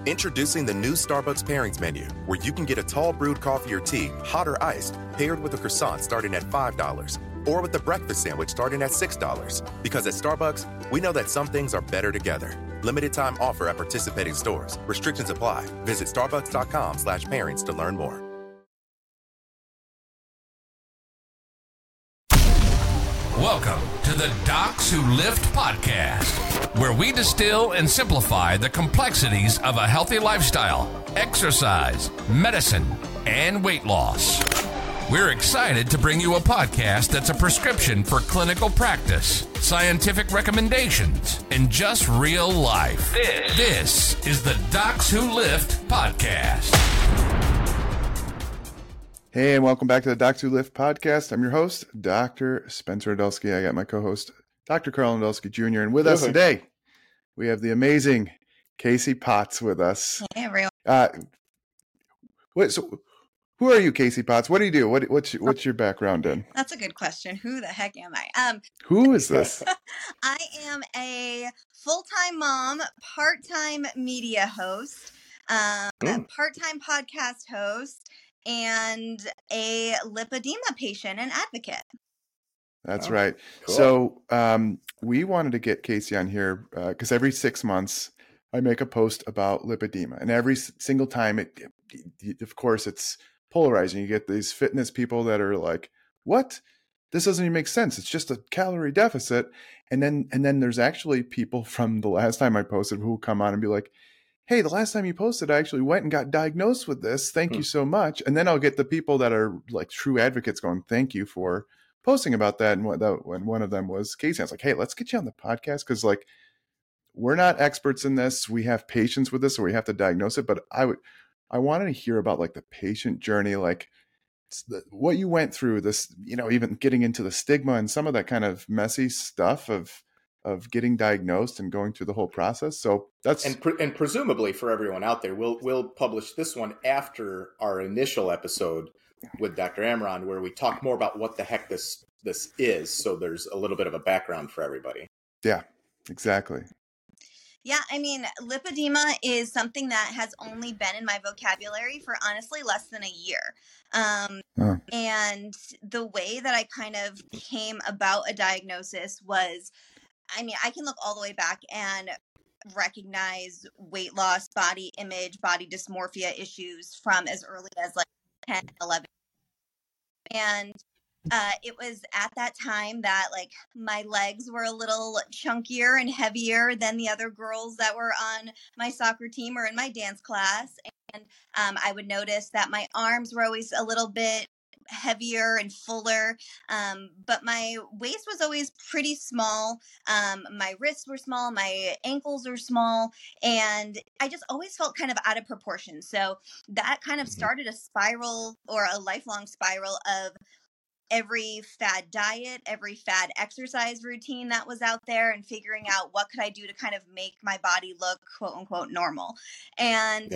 Introducing the new Starbucks Pairings menu, where you can get a tall brewed coffee or tea, hot or iced, paired with a croissant starting at $5, or with a breakfast sandwich starting at $6. Because at Starbucks, we know that some things are better together. Limited time offer at participating stores. Restrictions apply. Visit starbucks.com/pairings to learn more. Welcome to the Docs Who Lift podcast, where we distill and simplify the complexities of a healthy lifestyle, exercise, medicine, and weight loss. We're excited to bring you a podcast that's a prescription for clinical practice, scientific recommendations, and just real life. This is the Docs Who Lift podcast. Hey, and welcome back to the Docs Who Lift podcast. I'm your host, Dr. Spencer Nadolski. I got my co-host, Dr. Carl Nadolski Jr. And with us today, we have the amazing Casey Potts with us. Hey, everyone. So who are you, Casey Potts? What do you do? What's your background in? That's a good question. Who the heck am I? Who is this? I am a full-time mom, part-time media host, part-time podcast host, and a lipedema patient and advocate. That's right. Cool. So we wanted to get Casey on here because every 6 months I make a post about lipedema, and every single time of course, it's polarizing. You get these fitness people that are like, "What? This doesn't even make sense. It's just a calorie deficit." And then there's actually people from the last time I posted who come on and be like, "Hey, the last time you posted, I actually went and got diagnosed with this. Thank you so much." And then I'll get the people that are like true advocates going, "Thank you for posting about that." And when one of them was Casey, I was like, "Hey, let's get you on the podcast because like we're not experts in this. We have patients with this, so we have to diagnose it." But I wanted to hear about like the patient journey, like what you went through. This, even getting into the stigma and some of that kind of messy stuff of getting diagnosed and going through the whole process. So that's and presumably for everyone out there, we'll publish this one after our initial episode with Dr. Amron, where we talk more about what the heck this is. So there's a little bit of a background for everybody. Yeah, exactly. Yeah, I mean, lipedema is something that has only been in my vocabulary for honestly less than a year. And the way that I kind of came about a diagnosis was, I mean, I can look all the way back and recognize weight loss, body image, body dysmorphia issues from as early as like 10, 11. And it was at that time that like my legs were a little chunkier and heavier than the other girls that were on my soccer team or in my dance class. And I would notice that my arms were always a little bit heavier and fuller, but my waist was always pretty small. My wrists were small, my ankles were small, and I just always felt kind of out of proportion. So that kind of started a spiral or a lifelong spiral of every fad diet, every fad exercise routine that was out there, and figuring out what could I do to kind of make my body look quote unquote normal. And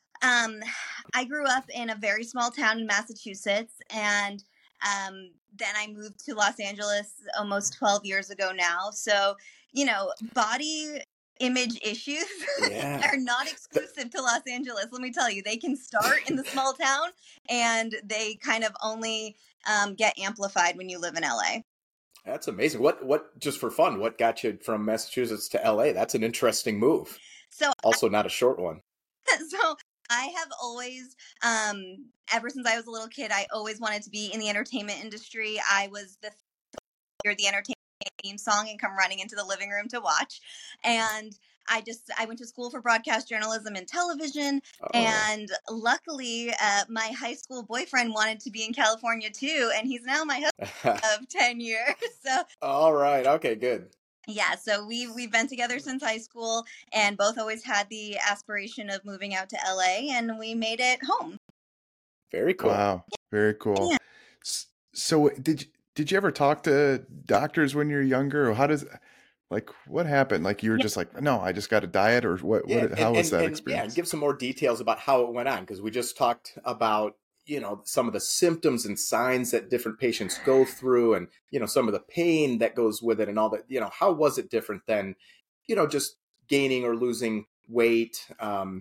I grew up in a very small town in Massachusetts, and then I moved to Los Angeles almost 12 years ago now. So, body image issues are not exclusive to Los Angeles. Let me tell you, they can start in the small town, and they kind of only get amplified when you live in LA. That's amazing. What just for fun, what got you from Massachusetts to LA? That's an interesting move. So also not a short one. So I have always, ever since I was a little kid, I always wanted to be in the entertainment industry. I was the entertainment theme song and come running into the living room to watch. And I went to school for broadcast journalism and television. And luckily, my high school boyfriend wanted to be in California too. And he's now my husband of 10 years. So, all right. Okay, good. Yeah, so we've been together since high school and both always had the aspiration of moving out to LA, and we made it home. Very cool. Wow, very cool. Yeah. So did you ever talk to doctors when you were younger, or what happened? Like you were just like, no, I just got a diet, or what? Yeah, how was that experience? Yeah, give some more details about how it went on, because we just talked about some of the symptoms and signs that different patients go through, and some of the pain that goes with it, and all that. How was it different than just gaining or losing weight,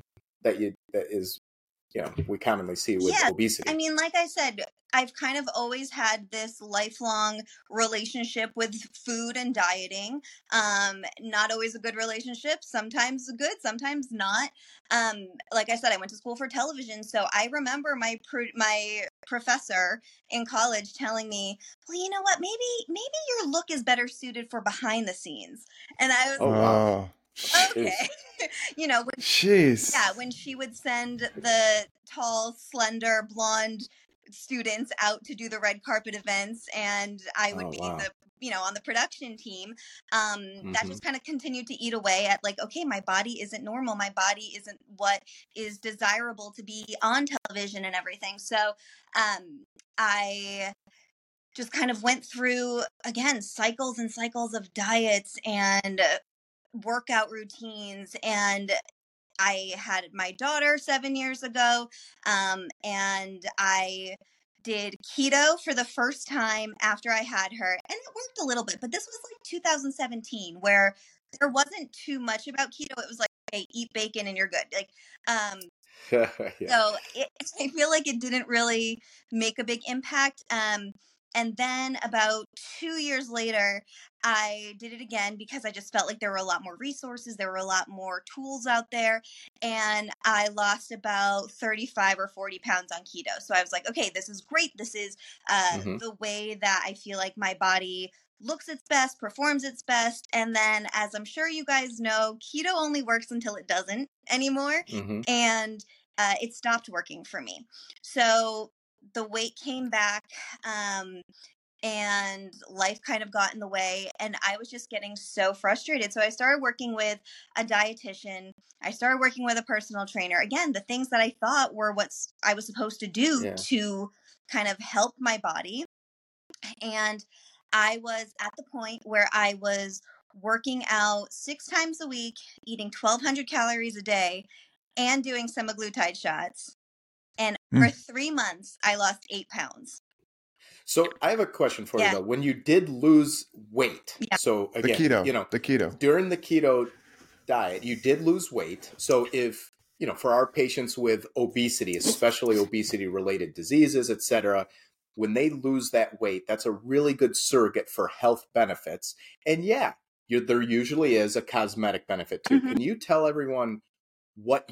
that is, we commonly see with obesity. I mean, like I said, I've kind of always had this lifelong relationship with food and dieting. Not always a good relationship. Sometimes good, sometimes not. Like I said, I went to school for television, so I remember my professor in college telling me, "Well, you know what? Maybe your look is better suited for behind the scenes." And I was wow. Okay. Jeez. When she would send the tall, slender, blonde students out to do the red carpet events, and I would be on the production team, that just kind of continued to eat away at like, okay, my body isn't normal. My body isn't what is desirable to be on television and everything. So, I just kind of went through, again, cycles and cycles of diets and workout routines, and I had my daughter 7 years ago, and I did keto for the first time after I had her, and it worked a little bit, but this was like 2017, where there wasn't too much about keto. It was like, hey, eat bacon and you're good. Like, yeah. So I feel like it didn't really make a big impact. And then about 2 years later, I did it again because I just felt like there were a lot more resources. There were a lot more tools out there. And I lost about 35 or 40 pounds on keto. So I was like, okay, this is great. This is the way that I feel like my body looks its best, performs its best. And then, as I'm sure you guys know, keto only works until it doesn't anymore. And it stopped working for me. So the weight came back, and life kind of got in the way, and I was just getting so frustrated. So I started working with a dietitian. I started working with a personal trainer. Again, the things that I thought were what I was supposed to do to kind of help my body. And I was at the point where I was working out 6 times a week, eating 1,200 calories a day, and doing semaglutide shots. And for 3 months, I lost 8 pounds. So I have a question for you, though. When you did lose weight, so again, the keto during the keto diet, you did lose weight. So if, for our patients with obesity, especially obesity-related diseases, et cetera, when they lose that weight, that's a really good surrogate for health benefits. And there usually is a cosmetic benefit too. Can you tell everyone what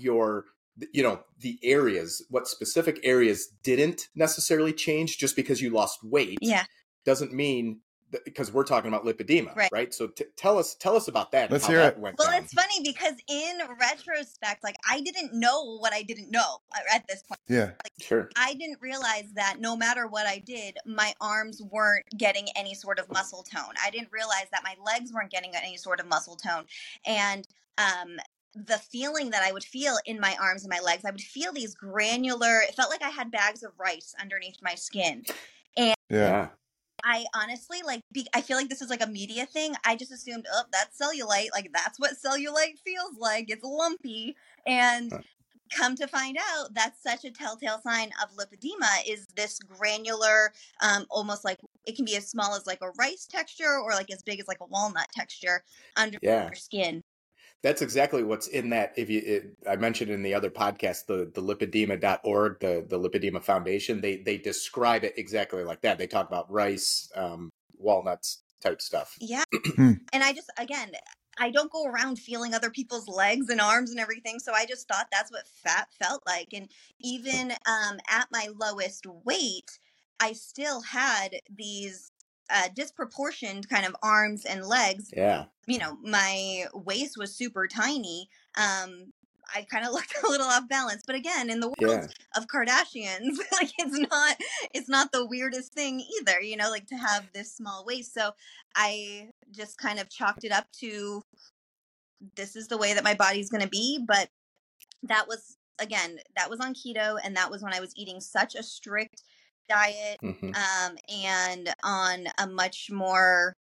what specific areas didn't necessarily change? Just because you lost weight doesn't mean because we're talking about lipedema, right? So tell us about that. Let's hear it. Well, it's funny because in retrospect, like, I didn't know what I didn't know at this point. Yeah, sure. I didn't realize that no matter what I did, my arms weren't getting any sort of muscle tone. I didn't realize that my legs weren't getting any sort of muscle tone. And the feeling that I would feel in my arms and my legs, I would feel these granular, it felt like I had bags of rice underneath my skin. And I honestly, I feel like this is like a media thing. I just assumed, that's cellulite. Like, that's what cellulite feels like. It's lumpy. And come to find out, that's such a telltale sign of lipedema, is this granular, almost like, it can be as small as like a rice texture or like as big as like a walnut texture under your skin. That's exactly what's in that. I mentioned in the other podcast, the lipedema.org, the Lipedema Foundation, they describe it exactly like that. They talk about rice, walnuts type stuff. Yeah. And I don't go around feeling other people's legs and arms and everything. So I just thought that's what fat felt like. And even at my lowest weight, I still had these disproportioned kind of arms and legs. Yeah. My waist was super tiny. I kind of looked a little off balance, but again, in the world of Kardashians, like, it's not the weirdest thing either, like, to have this small waist. So I just kind of chalked it up to, this is the way that my body's going to be. But that was on keto. And that was when I was eating such a strict diet, and on a much more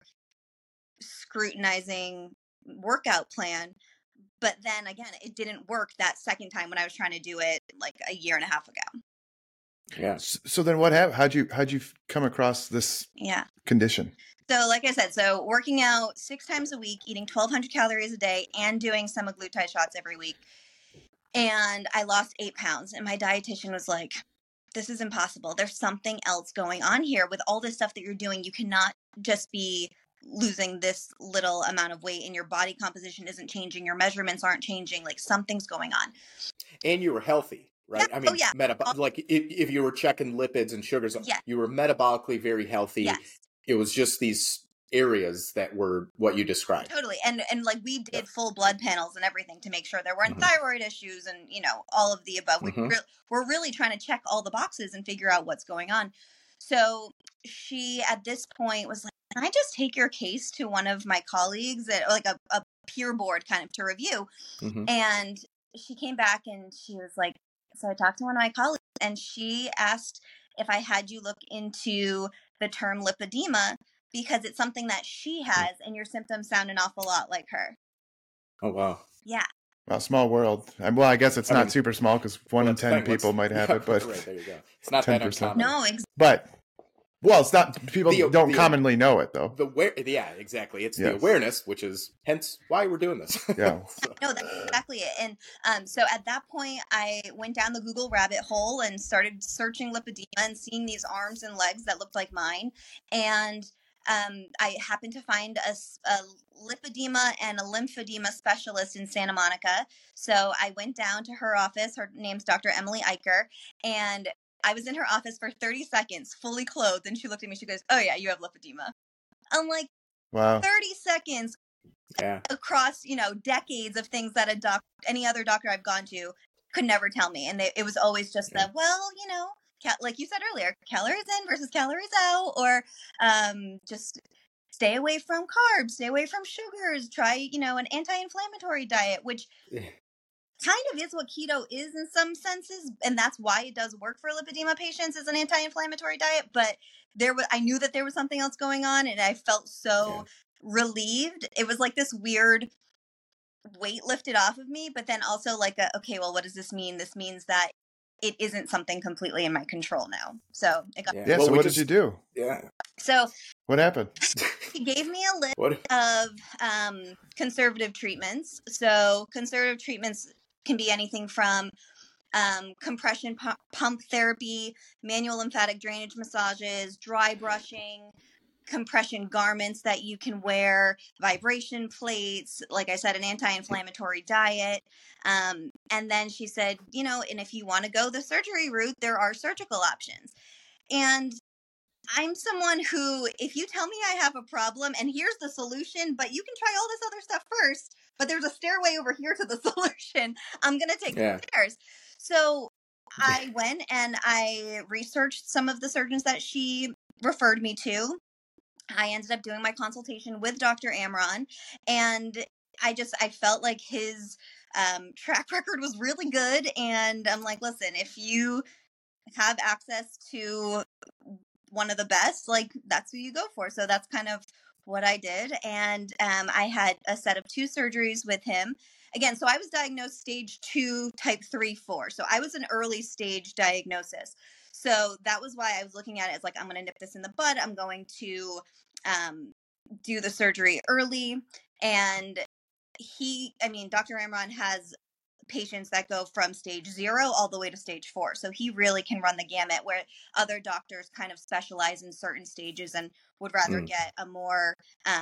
scrutinizing workout plan. But then again, it didn't work that second time when I was trying to do it like a year and a half ago. Yeah. So then what happened? How'd you come across this condition? So like I said, working out 6 times a week, eating 1,200 calories a day, and doing semaglutide shots every week. and I lost 8 pounds. And my dietitian was like, this is impossible. There's something else going on here with all this stuff that you're doing. You cannot just be losing this little amount of weight and your body composition isn't changing. Your measurements aren't changing. Like something's going on. And you were healthy, right? Yeah. I mean, Oh, yeah. like if you were checking lipids and sugars, yeah. you were metabolically very healthy. Yes. It was just these areas that were what you described. Totally. And like we did full blood panels and everything to make sure there weren't thyroid issues and, you know, all of the above. We're really trying to check all the boxes and figure out what's going on. So she, at this point, was like, can I just take your case to one of my colleagues at like a peer board kind of to review? And she came back and she was like, so I talked to one of my colleagues and she asked if I had you look into the term lipedema because it's something that she has and your symptoms sound an awful lot like her. Oh, wow. Yeah. Well, small world. Well, I guess it's not super small because 1 in 10 people might have it, but right, there you go. It's not 10%. That uncommon. No, exactly. But well, it's not. People don't commonly know it though. Yeah, exactly. It's the awareness, which is hence why we're doing this. Yeah. No, that's exactly it. And so at that point, I went down the Google rabbit hole and started searching lipedema and seeing these arms and legs that looked like mine. And I happened to find a lipedema and a lymphedema specialist in Santa Monica. So I went down to her office. Her name's Dr. Emily Eicher, and I was in her office for 30 seconds, fully clothed, and she looked at me. She goes, "Oh yeah, you have lipedema." I'm like, wow, 30 seconds across, decades of things that any other doctor I've gone to could never tell me, and it was always just like you said earlier, calories in versus calories out, or just stay away from carbs, stay away from sugars, try an anti-inflammatory diet, which kind of is what keto is in some senses, and that's why it does work for lipedema patients as an anti-inflammatory diet. But I knew that there was something else going on, and I felt so relieved. It was like this weird weight lifted off of me, but then also like, okay, well, what does this mean? This means that it isn't something completely in my control now. So it got so what did you do? Yeah. So what happened? He gave me a list of conservative treatments. So conservative treatments can be anything from compression pump therapy, manual lymphatic drainage massages, dry brushing, compression garments that you can wear, vibration plates, like I said, an anti-inflammatory diet. And then she said, and if you want to go the surgery route, there are surgical options. And I'm someone who, if you tell me I have a problem and here's the solution, but you can try all this other stuff first, but there's a stairway over here to the solution, I'm going to take the stairs. So I went and I researched some of the surgeons that she referred me to. I ended up doing my consultation with Dr. Amron, and I felt like his track record was really good. And I'm like, listen, if you have access to one of the best, like that's who you go for. So that's kind of what I did. And I had a set of 2 surgeries with him. Again, so I was diagnosed stage 2, type 3, 4. So I was an early stage diagnosis. So that was why I was looking at it as like, I'm going to nip this in the bud. I'm going to do the surgery early. And Dr. Amron has patients that go from stage 0 all the way to stage 4. So he really can run the gamut, where other doctors kind of specialize in certain stages and would rather get a more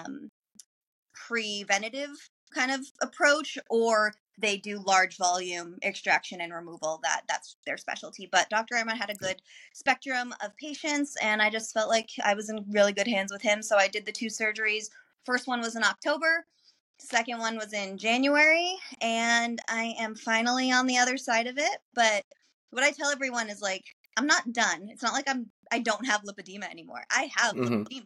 preventative kind of approach, or they do large volume extraction and removal. That's their specialty. But Dr. Amron had a good spectrum of patients, and I just felt like I was in really good hands with him. So I did the 2 surgeries. First one was in October. Second one was in January, and I am finally on the other side of it. But what I tell everyone is like, I'm not done. It's not like I don't have lipedema anymore. I have lipedema.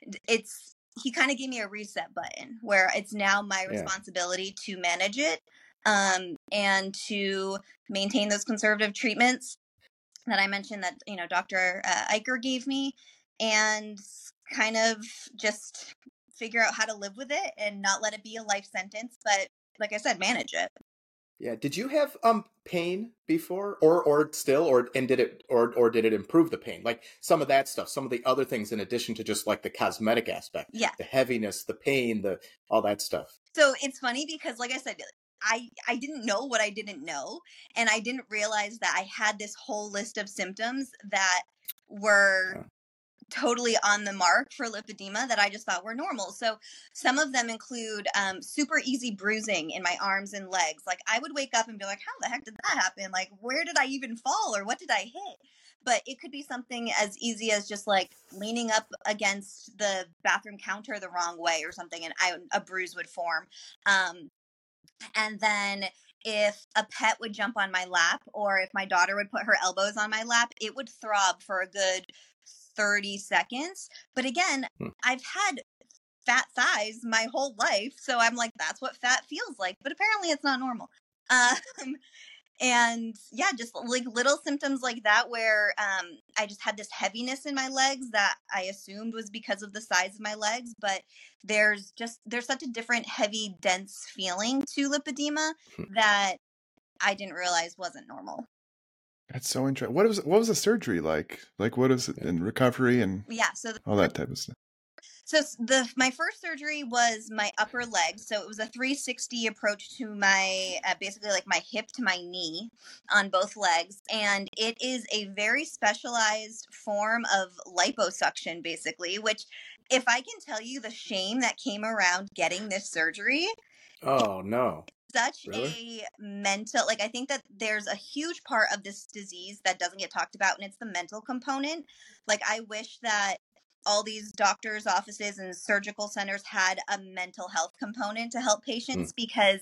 He kind of gave me a reset button where it's now my responsibility to manage it, and to maintain those conservative treatments that I mentioned that, Dr. Eicher gave me, and kind of just figure out how to live with it and not let it be a life sentence, but like I said, manage it. Yeah. Did you have pain before, or did it improve the pain? Like some of that stuff, some of the other things in addition to just like the cosmetic aspect. Yeah. The heaviness, the pain, all that stuff. So it's funny because, like I said, I didn't know what I didn't know. And I didn't realize that I had this whole list of symptoms that were totally on the mark for lipedema that I just thought were normal. So some of them include super easy bruising in my arms and legs. Like I would wake up and be like, how the heck did that happen? Like, where did I even fall or what did I hit? But it could be something as easy as just like leaning up against the bathroom counter the wrong way or something, and a bruise would form. And then if a pet would jump on my lap, or if my daughter would put her elbows on my lap, it would throb for a good 30 seconds. But again, I've had fat thighs my whole life, so I'm like, that's what fat feels like. But apparently it's not normal. And yeah, just like little symptoms like that where I just had this heaviness in my legs that I assumed was because of the size of my legs, but there's such a different heavy, dense feeling to lipedema that I didn't realize wasn't normal. That's so interesting. What was the surgery like? Like, what is it in recovery and all that type of stuff? So my first surgery was my upper leg. So it was a 360 approach to my, basically like my hip to my knee on both legs. And it is a very specialized form of liposuction, basically, which if I can tell you the shame that came around getting this surgery. Oh, no. Such a mental, like I think that there's a huge part of this disease that doesn't get talked about, and it's the mental component. Like I wish that all these doctors' offices and surgical centers had a mental health component to help patients, because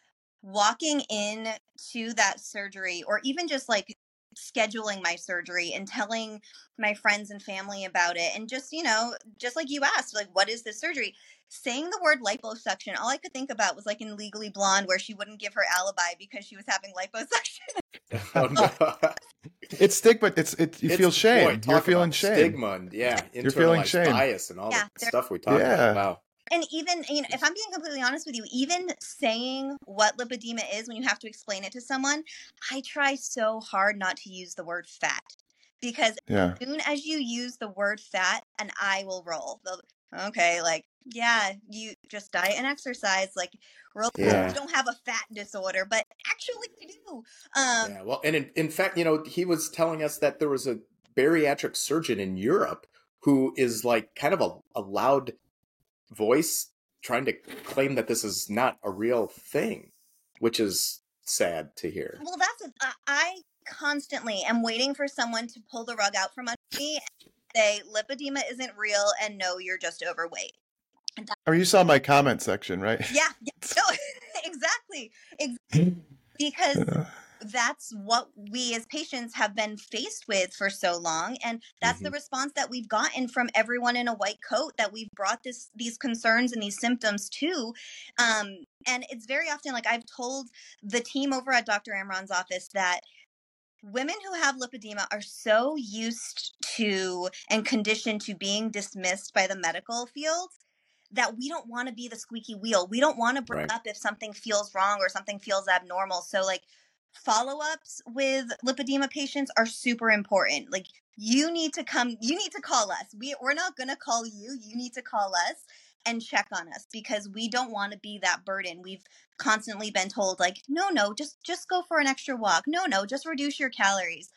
walking in to that surgery, or even just like scheduling my surgery and telling my friends and family about it, and just, you know, just like you asked, like, what is this surgery? Saying the word liposuction, all I could think about was like in Legally Blonde, where she wouldn't give her alibi because she was having liposuction. Oh, no. It's stigma. You feel shame. You're feeling shame. Stigma, yeah. You're feeling shame. Bias and all the stuff we talk about. Wow. And even, you know, if I'm being completely honest with you, even saying what lipedema is when you have to explain it to someone, I try so hard not to use the word fat, because as soon as you use the word fat, an eye will roll. Okay, like, yeah, you just diet and exercise, like, you don't have a fat disorder, but actually you do. Well, and in fact, you know, he was telling us that there was a bariatric surgeon in Europe who is like kind of a loud voice trying to claim that this is not a real thing, which is sad to hear. Well, I constantly am waiting for someone to pull the rug out from under me and say lipedema isn't real and no, you're just overweight. Or you saw my comment section, right? Yeah, no, exactly. Because that's what we as patients have been faced with for so long. And that's the response that we've gotten from everyone in a white coat that we've brought these concerns and these symptoms to. And it's very often, like I've told the team over at Dr. Amron's office, that women who have lipedema are so used to and conditioned to being dismissed by the medical field that we don't want to be the squeaky wheel. We don't want to bring up if something feels wrong or something feels abnormal. So like follow-ups with lipedema patients are super important. Like you need to call us. We're not going to call you. You need to call us and check on us, because we don't want to be that burden. We've constantly been told like, no, just go for an extra walk. No, just reduce your calories.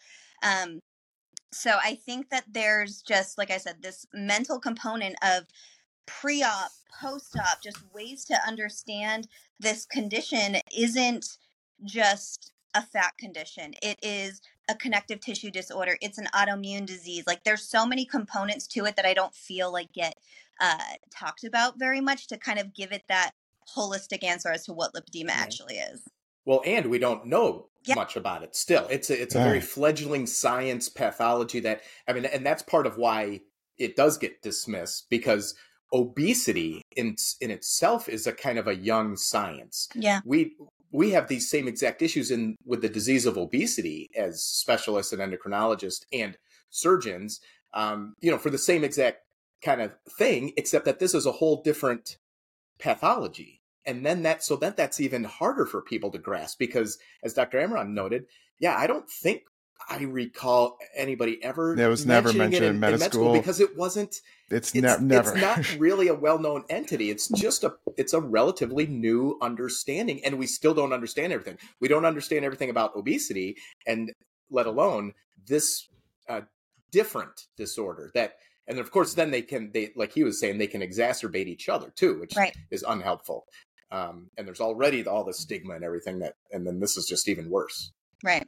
So I think that there's just, like I said, this mental component of pre-op, post-op, just ways to understand this condition isn't just a fat condition. It is a connective tissue disorder. It's an autoimmune disease. Like there's so many components to it that I don't feel like get talked about very much to kind of give it that holistic answer as to what lipedema actually is. Well, and we don't know much about it still. It's a very fledgling science pathology that, I mean, and that's part of why it does get dismissed, because obesity in itself is a kind of a young science. Yeah. We have these same exact issues with the disease of obesity as specialists and endocrinologists and surgeons, for the same exact kind of thing, except that this is a whole different pathology. And then that's even harder for people to grasp, because as Dr. Amron noted, I don't think I recall anybody ever. It was never mentioned in med school because it wasn't. It's never. It's not really a well-known entity. It's just it's a relatively new understanding, and we still don't understand everything. We don't understand everything about obesity, and let alone this different disorder that. And of course, then they like he was saying, they can exacerbate each other too, which is unhelpful. And there's already all the stigma and everything and then this is just even worse. Right.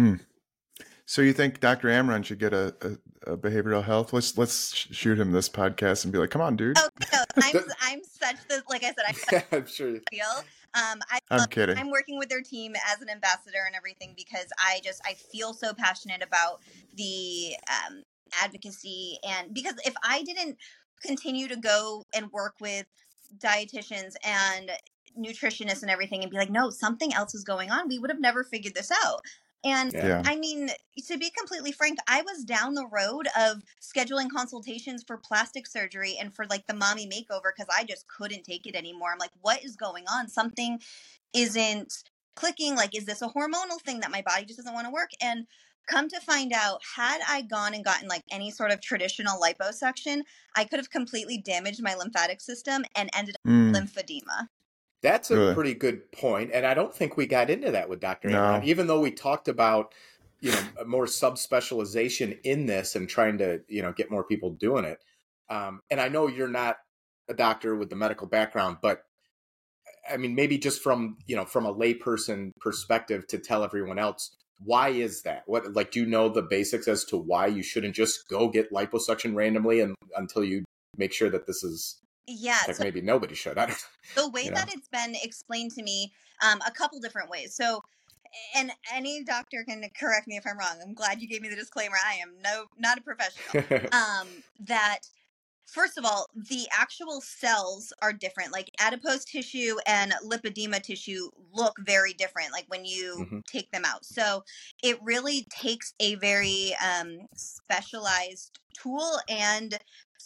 So you think Dr. Amron should get a behavioral health? Let's shoot him this podcast and be like, come on, dude. Oh no, I'm such the, like I said, I'm sure. I'm kidding. I'm working with their team as an ambassador and everything because I feel so passionate about the advocacy, and because if I didn't continue to go and work with dietitians and nutritionists and everything and be like, no, something else is going on, we would have never figured this out. And I mean, to be completely frank, I was down the road of scheduling consultations for plastic surgery and for like the mommy makeover because I just couldn't take it anymore. I'm like, what is going on? Something isn't clicking. Like, is this a hormonal thing that my body just doesn't want to work? And come to find out, had I gone and gotten like any sort of traditional liposuction, I could have completely damaged my lymphatic system and ended up with lymphedema. That's a pretty good point. And I don't think we got into that with Dr. Amron, even though we talked about, more subspecialization in this and trying to, get more people doing it. And I know you're not a doctor with the medical background, but I mean, maybe just from a layperson perspective to tell everyone else, why is that? Do you know the basics as to why you shouldn't just go get liposuction randomly and until you make sure that this is so maybe nobody should. I don't know. The way that it's been explained to me, a couple different ways. So, and any doctor can correct me if I'm wrong. I'm glad you gave me the disclaimer. I am not a professional. That first of all, the actual cells are different. Like adipose tissue and lipedema tissue look very different, like when you take them out. So it really takes a very specialized tool and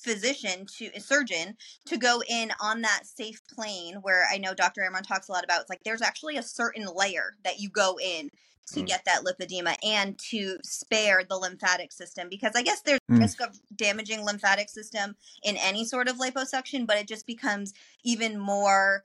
surgeon to go in on that safe plane where I know Dr. Amron talks a lot about. It's like there's actually a certain layer that you go in to get that lipedema and to spare the lymphatic system, because I guess there's risk of damaging lymphatic system in any sort of liposuction, but it just becomes even more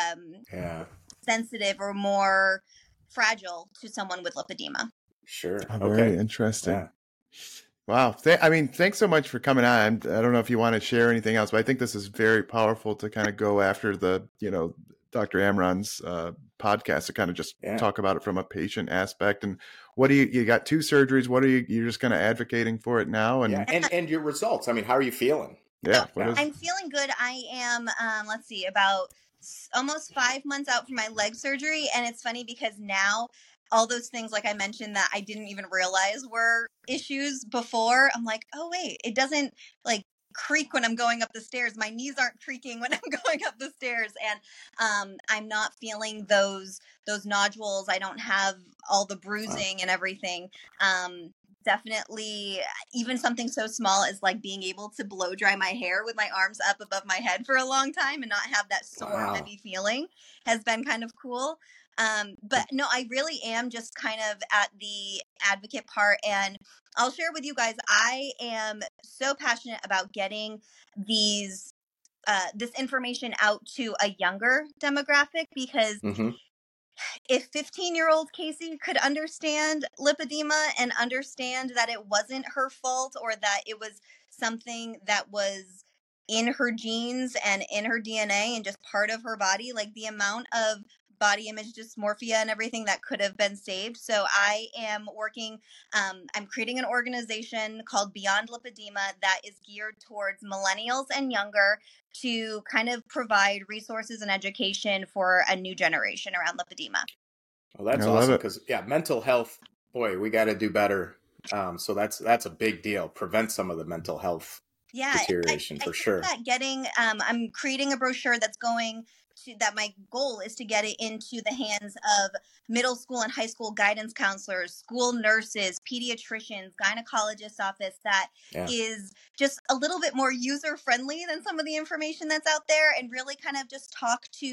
sensitive or more fragile to someone with lipedema. Sure. Very interesting. Yeah. Wow. Thanks so much for coming on. I don't know if you want to share anything else, but I think this is very powerful to kind of go after the, Dr. Amron's podcast to kind of just talk about it from a patient aspect. And what do you got 2 surgeries? What are you're just kind of advocating for it now? And and your results. I mean, how are you feeling? Yeah. I'm feeling good. I am, about almost 5 months out from my leg surgery. And it's funny because now all those things, like I mentioned, that I didn't even realize were issues before, I'm like, oh, wait, it doesn't like creak when I'm going up the stairs. My knees aren't creaking when I'm going up the stairs. And I'm not feeling those nodules. I don't have all the bruising and everything. Definitely, even something so small as like being able to blow dry my hair with my arms up above my head for a long time and not have that sore, heavy feeling has been kind of cool. But no, I really am just kind of at the advocate part, and I'll share with you guys, I am so passionate about getting this information out to a younger demographic, because if 15-year-old Casey could understand lipedema and understand that it wasn't her fault or that it was something that was in her genes and in her DNA and just part of her body, like the amount of body image dysmorphia and everything that could have been saved. So I am working, I'm creating an organization called Beyond Lipedema that is geared towards millennials and younger to kind of provide resources and education for a new generation around lipedema. Well, that's awesome, because mental health, boy, we got to do better. So that's a big deal. Prevent some of the mental health deterioration for sure. I'm creating a brochure that's going to, that my goal is to get it into the hands of middle school and high school guidance counselors, school nurses, pediatricians, gynecologists' office, that is just a little bit more user friendly than some of the information that's out there, and really kind of just talk to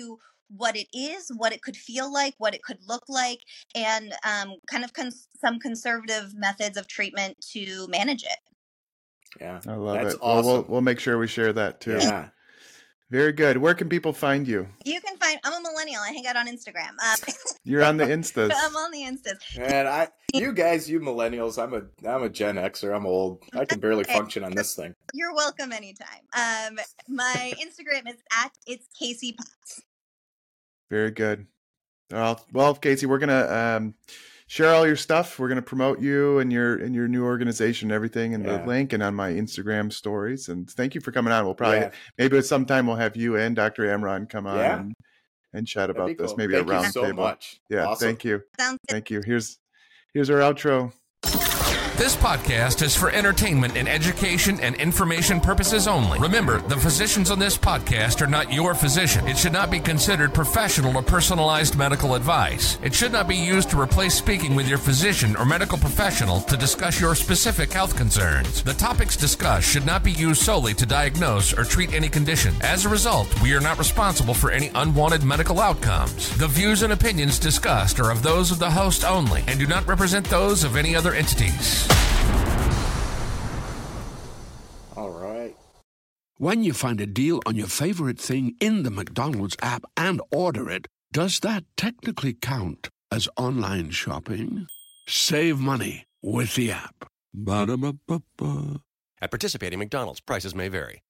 what it is, what it could feel like, what it could look like, and kind of some conservative methods of treatment to manage it. Yeah, I love That's it. Awesome. Well, we'll make sure we share that too. Yeah. Very good. Where can people find you? You can find, I'm a millennial. I hang out on Instagram. You're on the Instas. I'm on the Instas. And you millennials, I'm a Gen Xer. I'm old. I can barely function on this thing. You're welcome anytime. My Instagram is @it's Casey Potts. Very good. Well, Casey, we're gonna share all your stuff. We're gonna promote you and your new organization and everything in the link and on my Instagram stories. And thank you for coming on. We'll probably maybe sometime we'll have you and Dr. Amron come on and chat about this. Cool. Maybe thank a round you so table. Much. Yeah, awesome. Thank you. Sounds good. Thank you. Here's our outro. This podcast is for entertainment and education and information purposes only. Remember, the physicians on this podcast are not your physician. It should not be considered professional or personalized medical advice. It should not be used to replace speaking with your physician or medical professional to discuss your specific health concerns. The topics discussed should not be used solely to diagnose or treat any condition. As a result, we are not responsible for any unwanted medical outcomes. The views and opinions discussed are of those of the host only and do not represent those of any other entities. All right. When you find a deal on your favorite thing in the McDonald's app and order it, does that technically count as online shopping? Save money with the app. Ba-da-ba-ba-ba. At participating McDonald's, prices may vary.